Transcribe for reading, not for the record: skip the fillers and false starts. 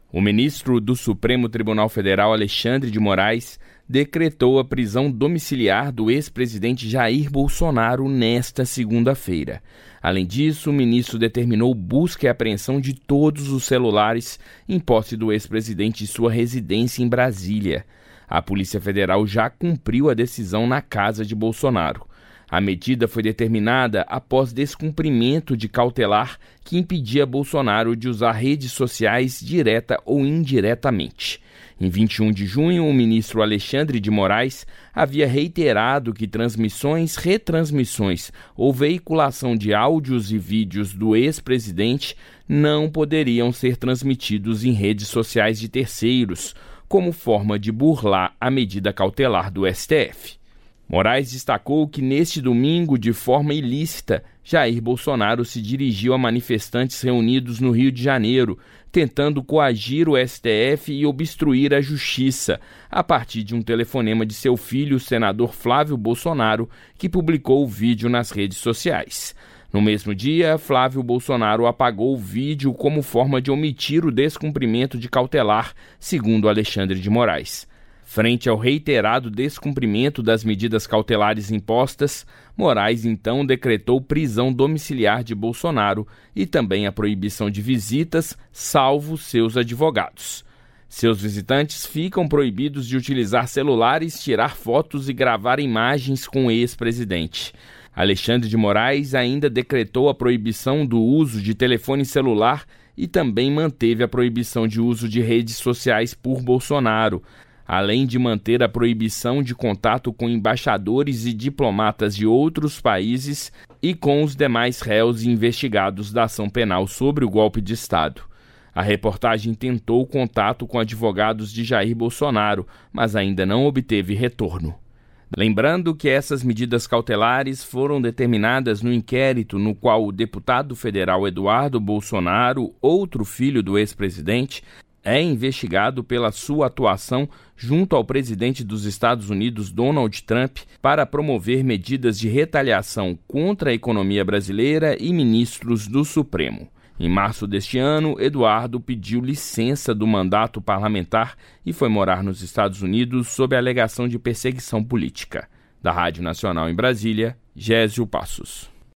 O ministro do Supremo Tribunal Federal, Alexandre de Moraes, decretou a prisão domiciliar do ex-presidente Jair Bolsonaro nesta segunda-feira. Além disso, o ministro determinou busca e apreensão de todos os celulares em posse do ex-presidente em sua residência em Brasília. A Polícia Federal já cumpriu a decisão na casa de Bolsonaro. A medida foi determinada após descumprimento de cautelar que impedia Bolsonaro de usar redes sociais direta ou indiretamente. Em 21 de junho, o ministro Alexandre de Moraes havia reiterado que transmissões, retransmissões ou veiculação de áudios e vídeos do ex-presidente não poderiam ser transmitidos em redes sociais de terceiros, como forma de burlar a medida cautelar do STF. Moraes destacou que neste domingo, de forma ilícita, Jair Bolsonaro se dirigiu a manifestantes reunidos no Rio de Janeiro, tentando coagir o STF e obstruir a justiça, a partir de um telefonema de seu filho, o senador Flávio Bolsonaro, que publicou o vídeo nas redes sociais. No mesmo dia, Flávio Bolsonaro apagou o vídeo como forma de omitir o descumprimento de cautelar, segundo Alexandre de Moraes. Frente ao reiterado descumprimento das medidas cautelares impostas, Moraes então decretou prisão domiciliar de Bolsonaro e também a proibição de visitas, salvo seus advogados. Seus visitantes ficam proibidos de utilizar celulares, tirar fotos e gravar imagens com o ex-presidente. Alexandre de Moraes ainda decretou a proibição do uso de telefone celular e também manteve a proibição de uso de redes sociais por Bolsonaro, além de manter a proibição de contato com embaixadores e diplomatas de outros países e com os demais réus investigados da ação penal sobre o golpe de Estado. A reportagem tentou contato com advogados de Jair Bolsonaro, mas ainda não obteve retorno. Lembrando que essas medidas cautelares foram determinadas no inquérito no qual o deputado federal Eduardo Bolsonaro, outro filho do ex-presidente, é investigado pela sua atuação junto ao presidente dos Estados Unidos, Donald Trump, para promover medidas de retaliação contra a economia brasileira e ministros do Supremo. Em março deste ano, Eduardo pediu licença do mandato parlamentar e foi morar nos Estados Unidos sob a alegação de perseguição política. Da Rádio Nacional em Brasília, Gésio Passos.